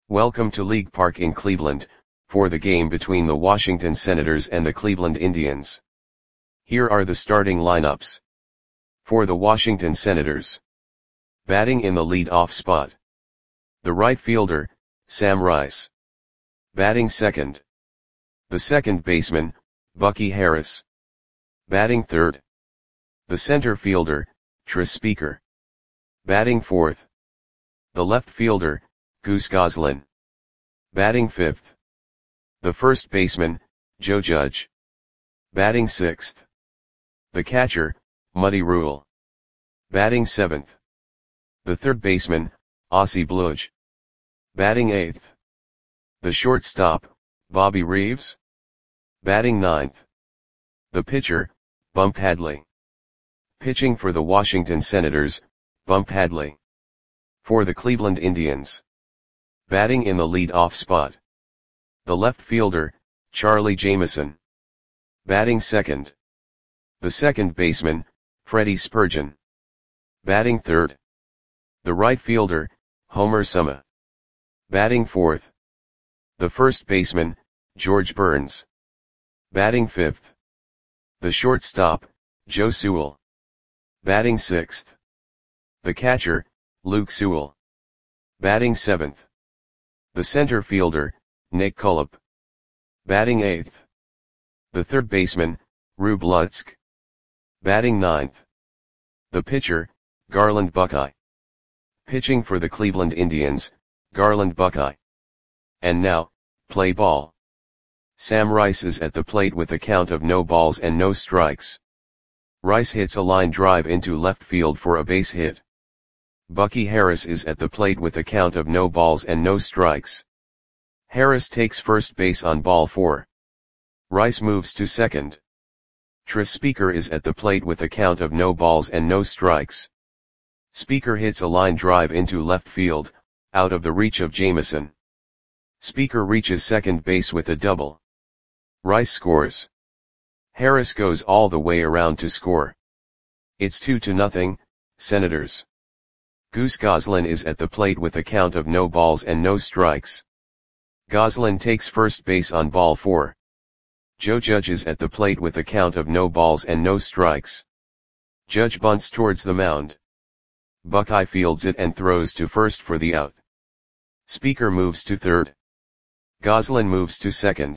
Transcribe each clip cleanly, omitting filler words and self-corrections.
Welcome to League Park in Cleveland, for the game between the Washington Senators and the Cleveland Indians. Here are the starting lineups. For the Washington Senators. Batting in the lead-off spot. The right fielder, Sam Rice. Batting second. The second baseman, Bucky Harris. Batting third. The center fielder, Tris Speaker. Batting fourth. The left fielder, Goose Goslin. Batting fifth. The first baseman, Joe Judge. Batting sixth. The catcher, Muddy Rule. Batting seventh. The third baseman, Ozzie Bludge. Batting eighth. The shortstop, Bobby Reeves. Batting ninth. The pitcher, Bump Hadley. Pitching for the Washington Senators, Bump Hadley. For the Cleveland Indians. Batting in the lead-off spot. The left fielder, Charlie Jameson. Batting second. The second baseman, Freddie Spurgeon. Batting third. The right fielder, Homer Suma. Batting fourth. The first baseman, George Burns. Batting fifth. The shortstop, Joe Sewell. Batting sixth. The catcher, Luke Sewell. Batting seventh. The center fielder, Nick Kulip. Batting eighth. The third baseman, Rube Lutzk. Batting ninth. The pitcher, Garland Buckeye. Pitching for the Cleveland Indians, Garland Buckeye. And now, play ball. Sam Rice is at the plate with a count of no balls and no strikes. Rice hits a line drive into left field for a base hit. Bucky Harris is at the plate with a count of no balls and no strikes. Harris takes first base on ball 4. Rice moves to second. Tris Speaker is at the plate with a count of no balls and no strikes. Speaker hits a line drive into left field, out of the reach of Jameson. Speaker reaches second base with a double. Rice scores. Harris goes all the way around to score. It's 2-0, Senators. Goose Goslin is at the plate with a count of no balls and no strikes. Goslin takes first base on ball 4. Joe Judge is at the plate with a count of no balls and no strikes. Judge bunts towards the mound. Buckeye fields it and throws to first for the out. Speaker moves to third. Goslin moves to second.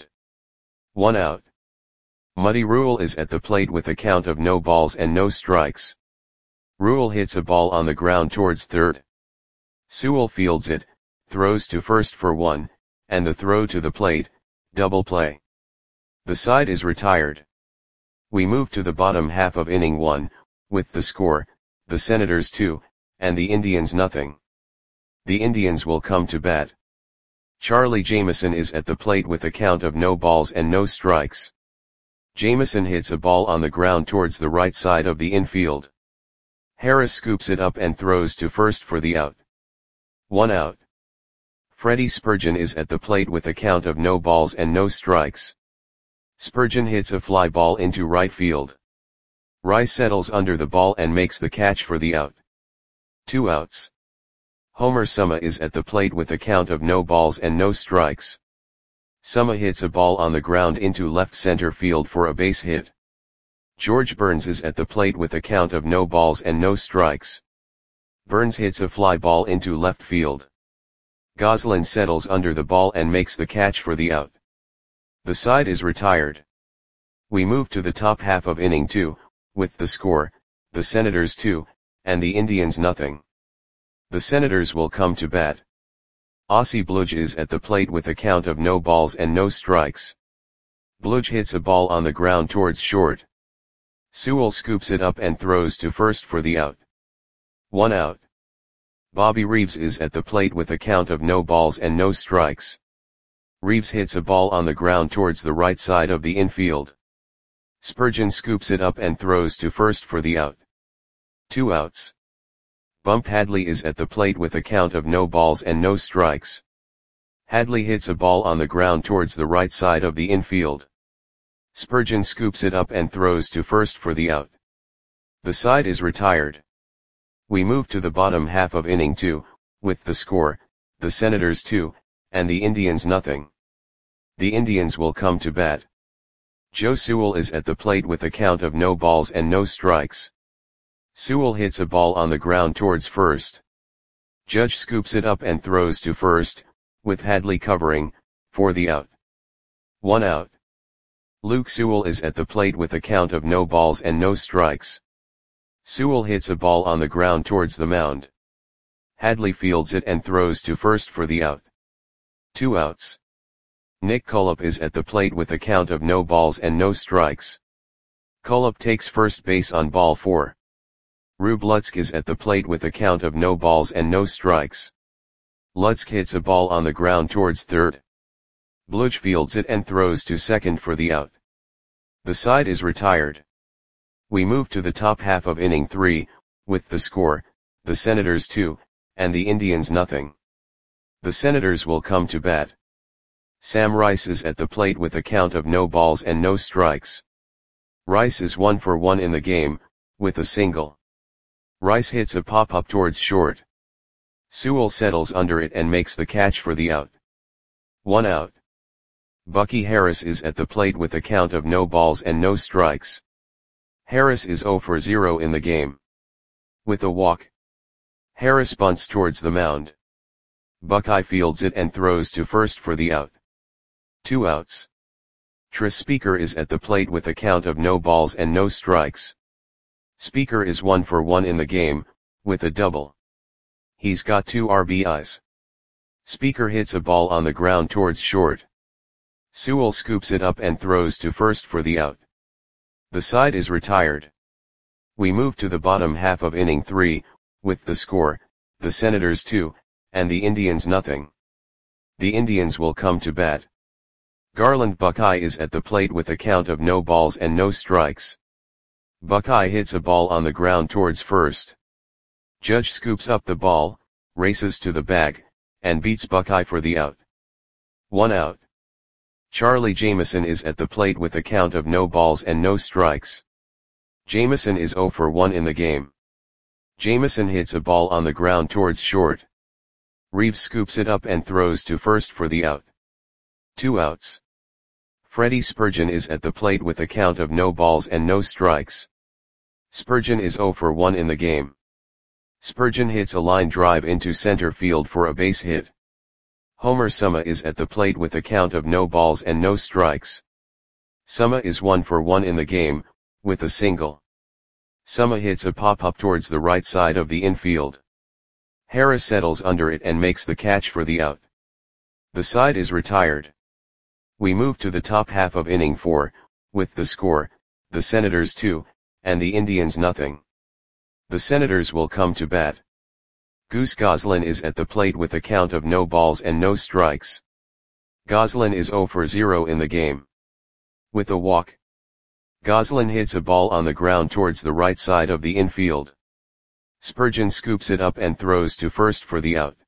1 out. Muddy Rule is at the plate with a count of no balls and no strikes. Rule hits a ball on the ground towards third. Sewell fields it, throws to first for 1, and the throw to the plate, double play. The side is retired. We move to the bottom half of inning 1, with the score, the Senators 2, and the Indians nothing. The Indians will come to bat. Charlie Jameson is at the plate with a count of no balls and no strikes. Jameson hits a ball on the ground towards the right side of the infield. Harris scoops it up and throws to first for the out. 1 out. Freddie Spurgeon is at the plate with a count of no balls and no strikes. Spurgeon hits a fly ball into right field. Rice settles under the ball and makes the catch for the out. 2 outs. Homer Suma is at the plate with a count of no balls and no strikes. Suma hits a ball on the ground into left center field for a base hit. George Burns is at the plate with a count of no balls and no strikes. Burns hits a fly ball into left field. Goslin settles under the ball and makes the catch for the out. The side is retired. We move to the top half of inning 2, with the score, the Senators 2, and the Indians nothing. The Senators will come to bat. Ozzie Bludge is at the plate with a count of no balls and no strikes. Bludge hits a ball on the ground towards short. Sewell scoops it up and throws to first for the out. 1 out. Bobby Reeves is at the plate with a count of no balls and no strikes. Reeves hits a ball on the ground towards the right side of the infield. Spurgeon scoops it up and throws to first for the out. 2 outs. Bump Hadley is at the plate with a count of no balls and no strikes. Hadley hits a ball on the ground towards the right side of the infield. Spurgeon scoops it up and throws to first for the out. The side is retired. We move to the bottom half of inning 2, with the score, the Senators 2, and the Indians nothing. The Indians will come to bat. Joe Sewell is at the plate with a count of no balls and no strikes. Sewell hits a ball on the ground towards first. Judge scoops it up and throws to first, with Hadley covering, for the out. 1 out. Luke Sewell is at the plate with a count of no balls and no strikes. Sewell hits a ball on the ground towards the mound. Hadley fields it and throws to first for the out. 2 outs. Nick Cullop is at the plate with a count of no balls and no strikes. Cullop takes first base on ball 4. Rube Lutzk is at the plate with a count of no balls and no strikes. Lutzk hits a ball on the ground towards third. Bludge fields it and throws to second for the out. The side is retired. We move to the top half of inning 3, with the score, the Senators 2, and the Indians nothing. The Senators will come to bat. Sam Rice is at the plate with a count of no balls and no strikes. Rice is 1 for 1 in the game, with a single. Rice hits a pop-up towards short. Sewell settles under it and makes the catch for the out. 1 out. Bucky Harris is at the plate with a count of no balls and no strikes. Harris is 0 for 0 in the game. With a walk. Harris bunts towards the mound. Buckeye fields it and throws to first for the out. 2 outs. Tris Speaker is at the plate with a count of no balls and no strikes. Speaker is 1 for 1 in the game, with a double. He's got 2 RBIs. Speaker hits a ball on the ground towards short. Sewell scoops it up and throws to first for the out. The side is retired. We move to the bottom half of inning 3, with the score, the Senators 2, and the Indians nothing. The Indians will come to bat. Garland Buckeye is at the plate with a count of no balls and no strikes. Buckeye hits a ball on the ground towards first. Judge scoops up the ball, races to the bag, and beats Buckeye for the out. 1 out. Charlie Jameson is at the plate with a count of no balls and no strikes. Jameson is 0 for 1 in the game. Jameson hits a ball on the ground towards short. Reeves scoops it up and throws to first for the out. 2 outs. Freddie Spurgeon is at the plate with a count of no balls and no strikes. Spurgeon is 0 for 1 in the game. Spurgeon hits a line drive into center field for a base hit. Homer Summa is at the plate with a count of no balls and no strikes. Summa is 1 for 1 in the game, with a single. Summa hits a pop-up towards the right side of the infield. Harris settles under it and makes the catch for the out. The side is retired. We move to the top half of inning 4, with the score, the Senators 2, and the Indians nothing. The Senators will come to bat. Goose Goslin is at the plate with a count of no balls and no strikes. Goslin is 0 for 0 in the game. With a walk. Goslin hits a ball on the ground towards the right side of the infield. Spurgeon scoops it up and throws to first for the out.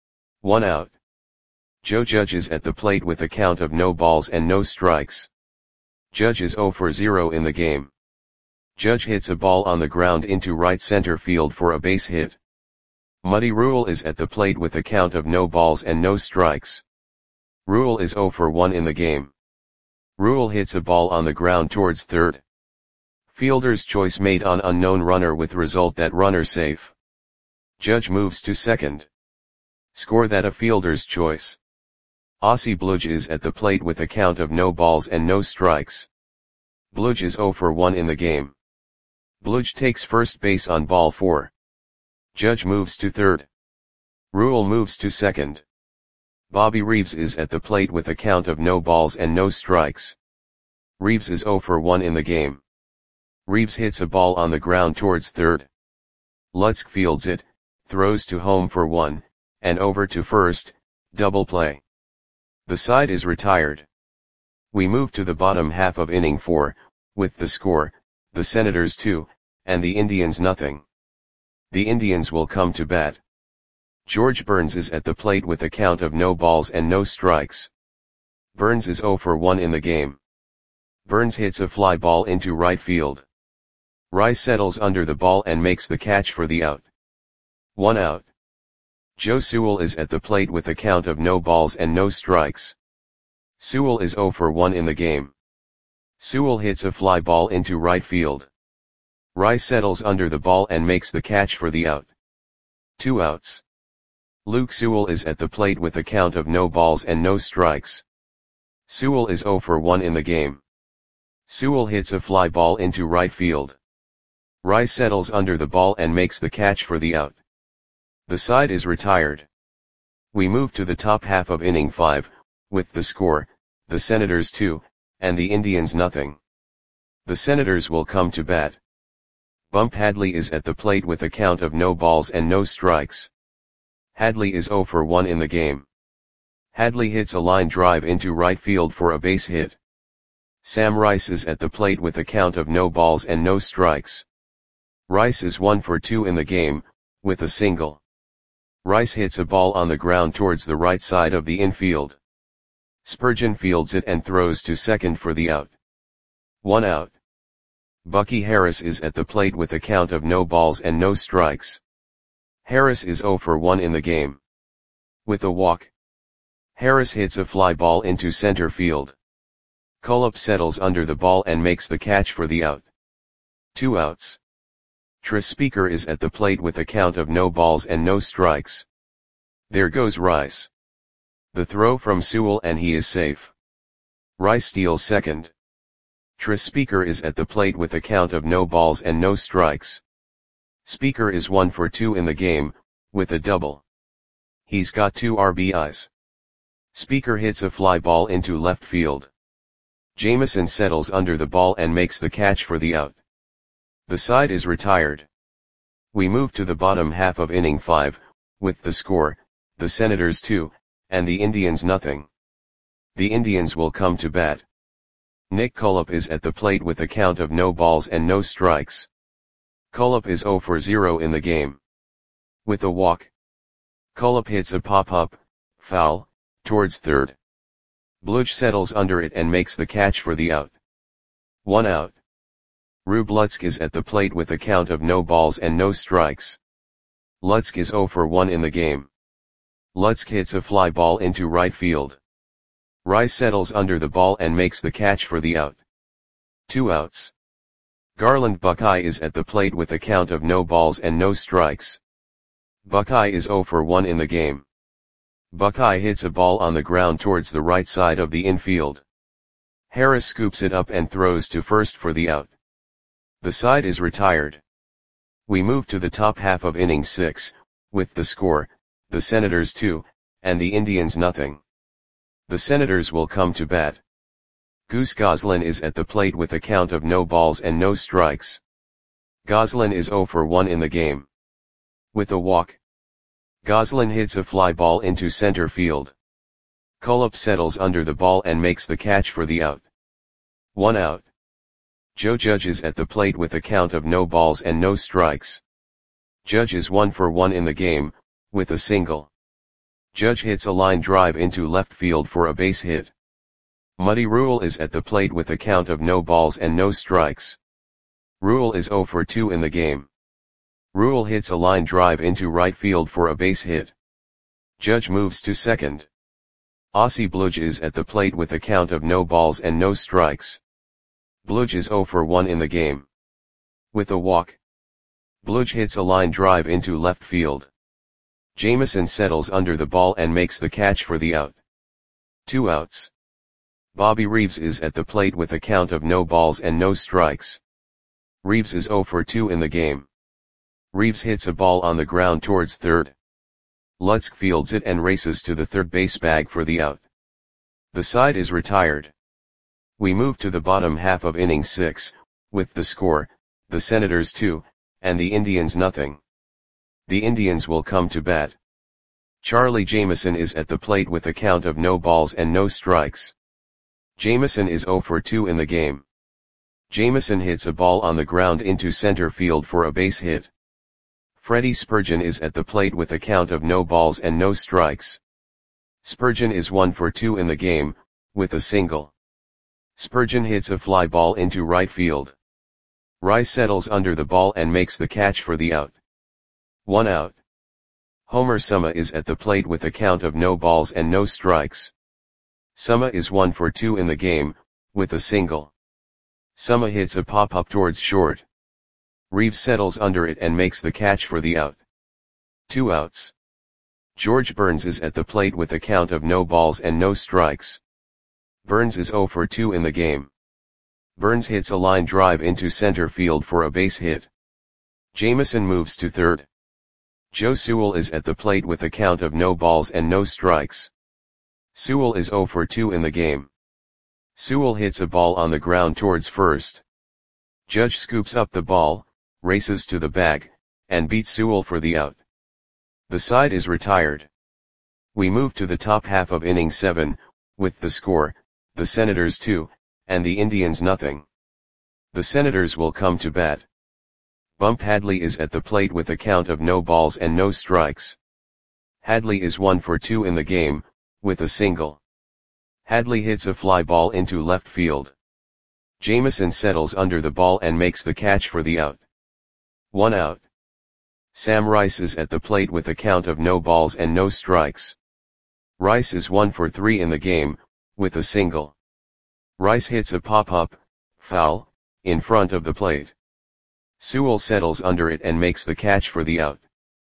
1 out. Joe Judge is at the plate with a count of no balls and no strikes. Judge is 0 for 0 in the game. Judge hits a ball on the ground into right center field for a base hit. Muddy Rule is at the plate with a count of no balls and no strikes. Rule is 0 for 1 in the game. Rule hits a ball on the ground towards third. Fielder's choice made on unknown runner with result that runner safe. Judge moves to second. Score that a fielder's choice. Ossie Bludge is at the plate with a count of no balls and no strikes. Bludge is 0 for 1 in the game. Bludge takes first base on ball 4. Judge moves to third. Rule moves to second. Bobby Reeves is at the plate with a count of no balls and no strikes. Reeves is 0 for 1 in the game. Reeves hits a ball on the ground towards third. Lutzk fields it, throws to home for 1, and over to first, double play. The side is retired. We move to the bottom half of inning 4, with the score, the Senators 2, and the Indians nothing. The Indians will come to bat. George Burns is at the plate with a count of no balls and no strikes. Burns is 0 for 1 in the game. Burns hits a fly ball into right field. Rice settles under the ball and makes the catch for the out. 1 out. Joe Sewell is at the plate with a count of no balls and no strikes. Sewell is 0 for 1 in the game. Sewell hits a fly ball into right field. Rice settles under the ball and makes the catch for the out. 2 outs. Luke Sewell is at the plate with a count of no balls and no strikes. Sewell is 0 for 1 in the game. Sewell hits a fly ball into right field. Rice settles under the ball and makes the catch for the out. The side is retired. We move to the top half of inning 5, with the score, the Senators 2, and the Indians nothing. The Senators will come to bat. Bump Hadley is at the plate with a count of no balls and no strikes. Hadley is 0 for 1 in the game. Hadley hits a line drive into right field for a base hit. Sam Rice is at the plate with a count of no balls and no strikes. Rice is 1 for 2 in the game, with a single. Rice hits a ball on the ground towards the right side of the infield. Spurgeon fields it and throws to second for the out. 1 out. Bucky Harris is at the plate with a count of no balls and no strikes. Harris is 0 for 1 in the game. With a walk. Harris hits a fly ball into center field. Cullop settles under the ball and makes the catch for the out. 2 outs. Tris Speaker is at the plate with a count of no balls and no strikes. There goes Rice. The throw from Sewell and he is safe. Rice steals second. Tris Speaker is at the plate with a count of no balls and no strikes. Speaker is 1 for 2 in the game, with a double. He's got 2 RBIs. Speaker hits a fly ball into left field. Jameson settles under the ball and makes the catch for the out. The side is retired. We move to the bottom half of inning 5, with the score, the Senators 2, and the Indians nothing. The Indians will come to bat. Nick Cullop is at the plate with a count of no balls and no strikes. Cullop is 0 for 0 in the game. With a walk. Cullop hits a pop-up, foul, towards third. Bludge settles under it and makes the catch for the out. 1 out. Rube Lutzk is at the plate with a count of no balls and no strikes. Lutzk is 0 for 1 in the game. Lutzk hits a fly ball into right field. Rice settles under the ball and makes the catch for the out. 2 outs. Garland Buckeye is at the plate with a count of no balls and no strikes. Buckeye is 0 for 1 in the game. Buckeye hits a ball on the ground towards the right side of the infield. Harris scoops it up and throws to first for the out. The side is retired. We move to the top half of inning 6, with the score, the Senators 2, and the Indians nothing. The Senators will come to bat. Goose Goslin is at the plate with a count of no balls and no strikes. Goslin is 0 for 1 in the game. With a walk. Goslin hits a fly ball into center field. Cullop settles under the ball and makes the catch for the out. 1 out. Joe Judge is at the plate with a count of no balls and no strikes. Judge is 1 for 1 in the game, with a single. Judge hits a line drive into left field for a base hit. Muddy Rule is at the plate with a count of no balls and no strikes. Rule is 0 for 2 in the game. Rule hits a line drive into right field for a base hit. Judge moves to second. Aussie Bludge is at the plate with a count of no balls and no strikes. Bludge is 0 for 1 in the game. With a walk. Bludge hits a line drive into left field. Jameson settles under the ball and makes the catch for the out. 2 outs. Bobby Reeves is at the plate with a count of no balls and no strikes. Reeves is 0 for 2 in the game. Reeves hits a ball on the ground towards third. Lutzk fields it and races to the third base bag for the out. The side is retired. We move to the bottom half of inning 6, with the score, the Senators 2, and the Indians nothing. The Indians will come to bat. Charlie Jameson is at the plate with a count of no balls and no strikes. Jameson is 0 for 2 in the game. Jameson hits a ball on the ground into center field for a base hit. Freddie Spurgeon is at the plate with a count of no balls and no strikes. Spurgeon is 1 for 2 in the game, with a single. Spurgeon hits a fly ball into right field. Rice settles under the ball and makes the catch for the out. 1 out. Homer Summa is at the plate with a count of no balls and no strikes. Summa is 1 for 2 in the game, with a single. Summa hits a pop-up towards short. Reeves settles under it and makes the catch for the out. 2 outs. George Burns is at the plate with a count of no balls and no strikes. Burns is 0 for 2 in the game. Burns hits a line drive into center field for a base hit. Jameson moves to third. Joe Sewell is at the plate with a count of no balls and no strikes. Sewell is 0 for 2 in the game. Sewell hits a ball on the ground towards first. Judge scoops up the ball, races to the bag, and beats Sewell for the out. The side is retired. We move to the top half of inning 7, with the score, the Senators 2, and the Indians nothing. The Senators will come to bat. Bump Hadley is at the plate with a count of no balls and no strikes. Hadley is 1 for 2 in the game, with a single. Hadley hits a fly ball into left field. Jameson settles under the ball and makes the catch for the out. 1 out. Sam Rice is at the plate with a count of no balls and no strikes. Rice is 1 for 3 in the game, with a single. Rice hits a pop-up, foul, in front of the plate. Sewell settles under it and makes the catch for the out.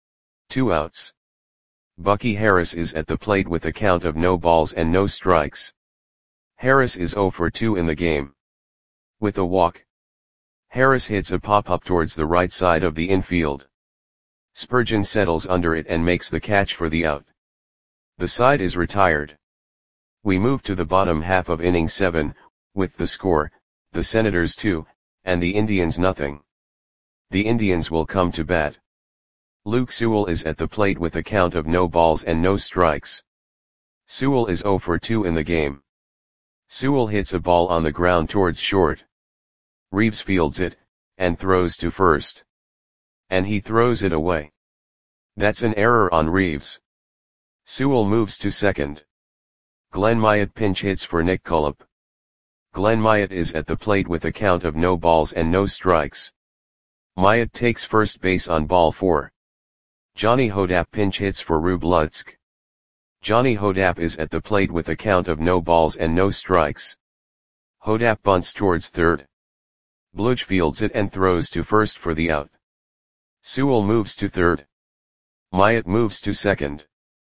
2 outs. Bucky Harris is at the plate with a count of no balls and no strikes. Harris is 0 for 2 in the game. With a walk. Harris hits a pop-up towards the right side of the infield. Spurgeon settles under it and makes the catch for the out. The side is retired. We move to the bottom half of inning 7, with the score, the Senators 2, and the Indians nothing. The Indians will come to bat. Luke Sewell is at the plate with a count of no balls and no strikes. Sewell is 0 for 2 in the game. Sewell hits a ball on the ground towards short. Reeves fields it, and throws to first. And he throws it away. That's an error on Reeves. Sewell moves to second. Glenn Myatt pinch hits for Nick Cullip. Glenn Myatt is at the plate with a count of no balls and no strikes. Myatt takes first base on ball 4. Johnny Hodap pinch hits for Rube Lutzk. Johnny Hodap is at the plate with a count of no balls and no strikes. Hodap bunts towards third. Bludge fields it and throws to first for the out. Sewell moves to third. Myatt moves to second.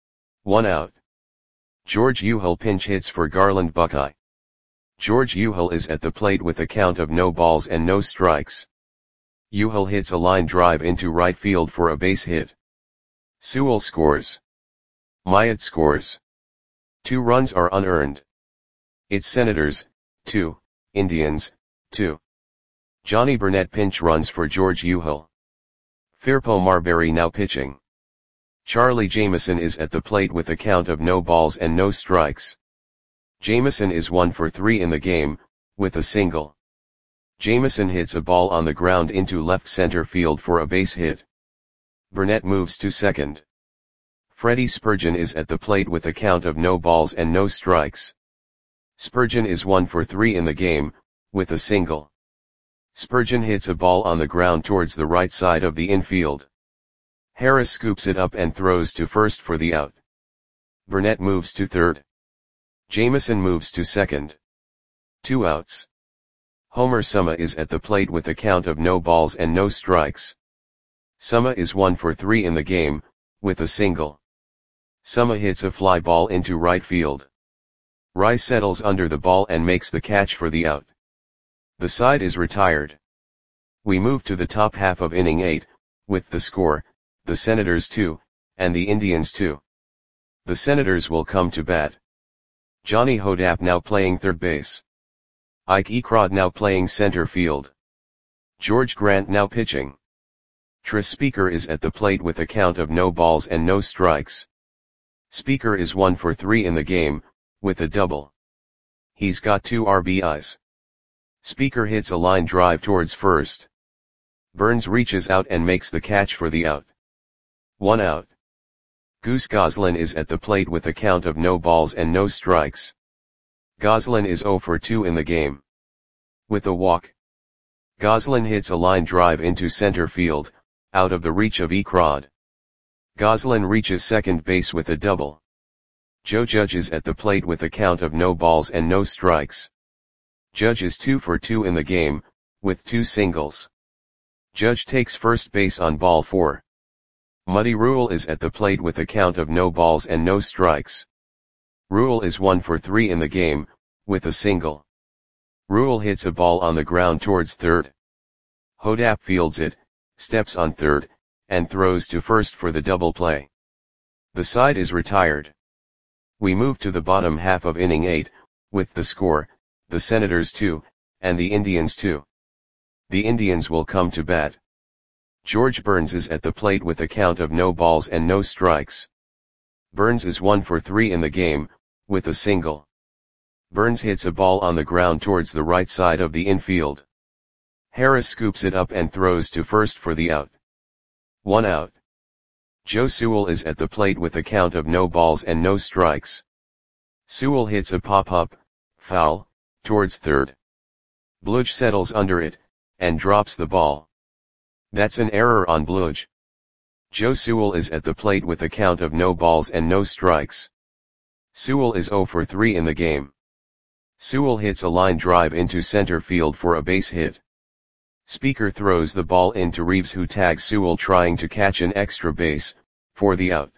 1 out. George Uhill pinch hits for Garland Buckeye. George Uhill is at the plate with a count of no balls and no strikes. Uhill hits a line drive into right field for a base hit. Sewell scores. Myatt scores. 2 runs are unearned. It's Senators, 2, Indians, 2. Johnny Burnett pinch runs for George Uhill. Firpo Marbury now pitching. Charlie Jameson is at the plate with a count of no balls and no strikes. Jameson is 1 for 3 in the game, with a single. Jameson hits a ball on the ground into left center field for a base hit. Burnett moves to second. Freddie Spurgeon is at the plate with a count of no balls and no strikes. Spurgeon is 1 for 3 in the game, with a single. Spurgeon hits a ball on the ground towards the right side of the infield. Harris scoops it up and throws to first for the out. Burnett moves to third. Jameson moves to second. 2 outs. Homer Summa is at the plate with a count of no balls and no strikes. Summa is 1 for 3 in the game, with a single. Summa hits a fly ball into right field. Rice settles under the ball and makes the catch for the out. The side is retired. We move to the top half of inning 8, with the score, the Senators 2, and the Indians 2. The Senators will come to bat. Johnny Hodap now playing third base. Ike Ekrod now playing center field. George Grant now pitching. Tris Speaker is at the plate with a count of no balls and no strikes. Speaker is 1 for 3 in the game, with a double. He's got 2 RBIs. Speaker hits a line drive towards first. Burns reaches out and makes the catch for the out. 1 out. Goose Goslin is at the plate with a count of no balls and no strikes. Goslin is 0 for 2 in the game. With a walk. Goslin hits a line drive into center field, out of the reach of Ekrod. Goslin reaches second base with a double. Joe Judge is at the plate with a count of no balls and no strikes. Judge is 2 for 2 in the game, with 2 singles. Judge takes first base on ball 4. Muddy Rule is at the plate with a count of no balls and no strikes. Rule is 1 for 3 in the game, with a single. Rule hits a ball on the ground towards third. Hodap fields it, steps on third, and throws to first for the double play. The side is retired. We move to the bottom half of inning 8, with the score, the Senators 2, and the Indians 2. The Indians will come to bat. George Burns is at the plate with a count of no balls and no strikes. Burns is 1 for 3 in the game, with a single. Burns hits a ball on the ground towards the right side of the infield. Harris scoops it up and throws to first for the out. 1 out. Joe Sewell is at the plate with a count of no balls and no strikes. Sewell hits a pop-up, foul, towards third. Bludge settles under it, and drops the ball. That's an error on Bludge. Joe Sewell is at the plate with a count of no balls and no strikes. Sewell is 0 for 3 in the game. Sewell hits a line drive into center field for a base hit. Speaker throws the ball into Reeves, who tags Sewell trying to catch an extra base, for the out.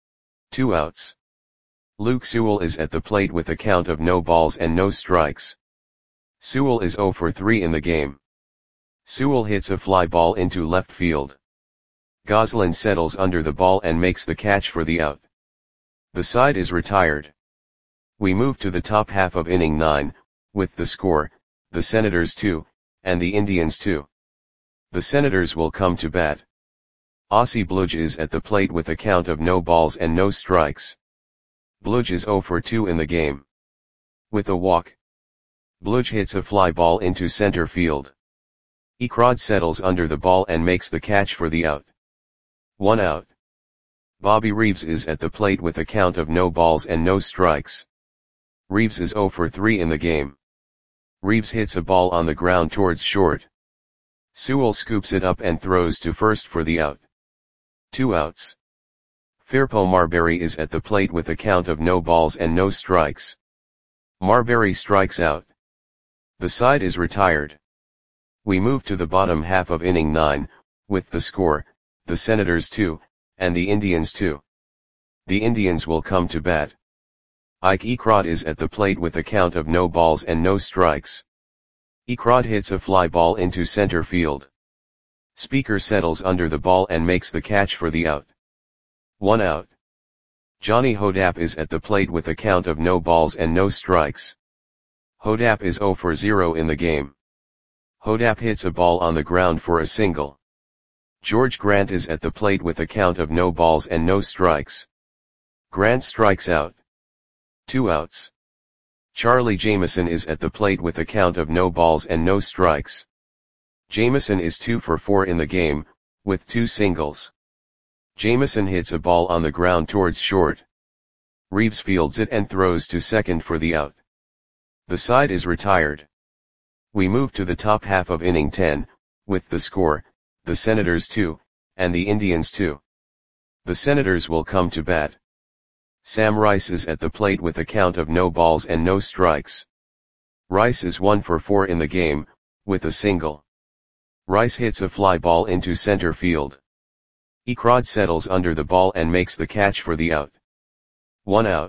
2 outs. Luke Sewell is at the plate with a count of no balls and no strikes. Sewell is 0 for 3 in the game. Sewell hits a fly ball into left field. Goslin settles under the ball and makes the catch for the out. The side is retired. We move to the top half of inning 9, with the score, the Senators 2, and the Indians 2. The Senators will come to bat. Ossie Bludge is at the plate with a count of no balls and no strikes. Bludge is 0 for 2 in the game. With a walk, Bludge hits a fly ball into center field. Ekrod settles under the ball and makes the catch for the out. 1 out. Bobby Reeves is at the plate with a count of no balls and no strikes. Reeves is 0 for 3 in the game. Reeves hits a ball on the ground towards short. Sewell scoops it up and throws to first for the out. 2 outs. Firpo Marbury is at the plate with a count of no balls and no strikes. Marbury strikes out. The side is retired. We move to the bottom half of inning 9, with the score, the Senators 2, and the Indians 2. The Indians will come to bat. Ike Ekrod is at the plate with a count of no balls and no strikes. Ekrod hits a fly ball into center field. Speaker settles under the ball and makes the catch for the out. 1 out. Johnny Hodap is at the plate with a count of no balls and no strikes. Hodap is 0 for 0 in the game. Hodap hits a ball on the ground for a single. George Grant is at the plate with a count of no balls and no strikes. Grant strikes out. 2 outs. Charlie Jameson is at the plate with a count of no balls and no strikes. Jameson is 2 for 4 in the game, with 2 singles. Jameson hits a ball on the ground towards short. Reeves fields it and throws to second for the out. The side is retired. We move to the top half of inning 10, with the score, the Senators 2, and the Indians 2. The Senators will come to bat. Sam Rice is at the plate with a count of no balls and no strikes. Rice is 1 for 4 in the game, with a single. Rice hits a fly ball into center field. Ekrod settles under the ball and makes the catch for the out. 1 out.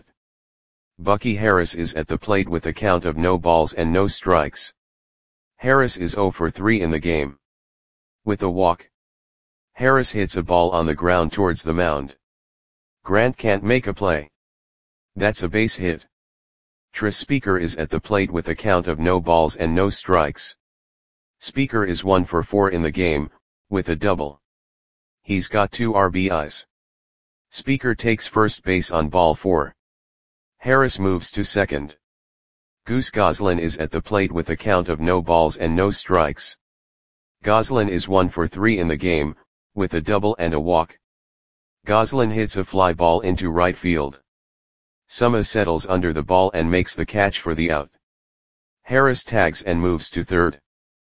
Bucky Harris is at the plate with a count of no balls and no strikes. Harris is 0 for 3 in the game. With a walk, Harris hits a ball on the ground towards the mound. Grant can't make a play. That's a base hit. Tris Speaker is at the plate with a count of no balls and no strikes. Speaker is 1 for 4 in the game, with a double. He's got 2 RBIs. Speaker takes first base on ball 4. Harris moves to second. Goose Goslin is at the plate with a count of no balls and no strikes. Goslin is 1 for 3 in the game, with a double and a walk. Goslin hits a fly ball into right field. Suma settles under the ball and makes the catch for the out. Harris tags and moves to third.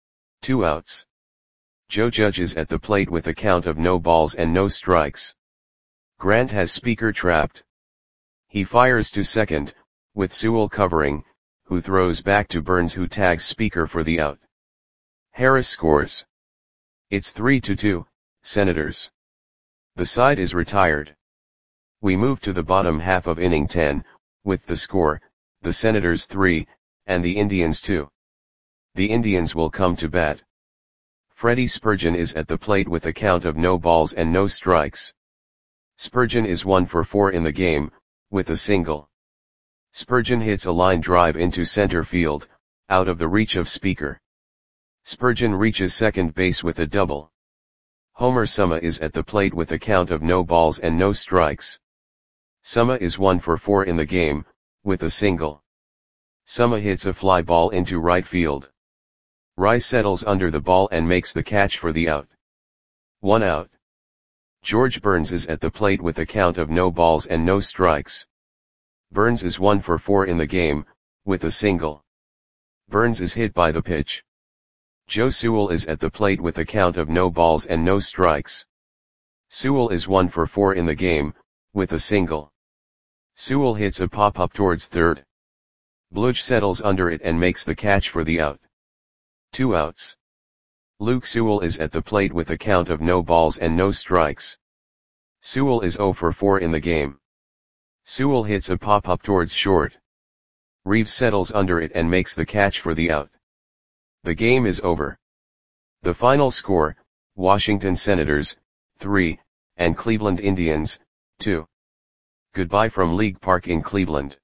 2 outs. Joe Judge is at the plate with a count of no balls and no strikes. Grant has Speaker trapped. He fires to second, with Sewell covering, who throws back to Burns, who tags Speaker for the out. Harris scores. It's 3-2, Senators. The side is retired. We move to the bottom half of inning 10, with the score, the Senators 3, and the Indians 2. The Indians will come to bat. Freddie Spurgeon is at the plate with a count of no balls and no strikes. Spurgeon is 1 for 4 in the game, with a single. Spurgeon hits a line drive into center field, out of the reach of Speaker. Spurgeon reaches second base with a double. Homer Summa is at the plate with a count of no balls and no strikes. Summa is 1 for 4 in the game, with a single. Summa hits a fly ball into right field. Rice settles under the ball and makes the catch for the out. 1 out. George Burns is at the plate with a count of no balls and no strikes. Burns is 1 for 4 in the game, with a single. Burns is hit by the pitch. Joe Sewell is at the plate with a count of no balls and no strikes. Sewell is 1 for 4 in the game, with a single. Sewell hits a pop-up towards third. Bluch settles under it and makes the catch for the out. 2 outs. Luke Sewell is at the plate with a count of no balls and no strikes. Sewell is 0 for 4 in the game. Sewell hits a pop-up towards short. Reeves settles under it and makes the catch for the out. The game is over. The final score, Washington Senators, 3, and Cleveland Indians, 2. Goodbye from League Park in Cleveland.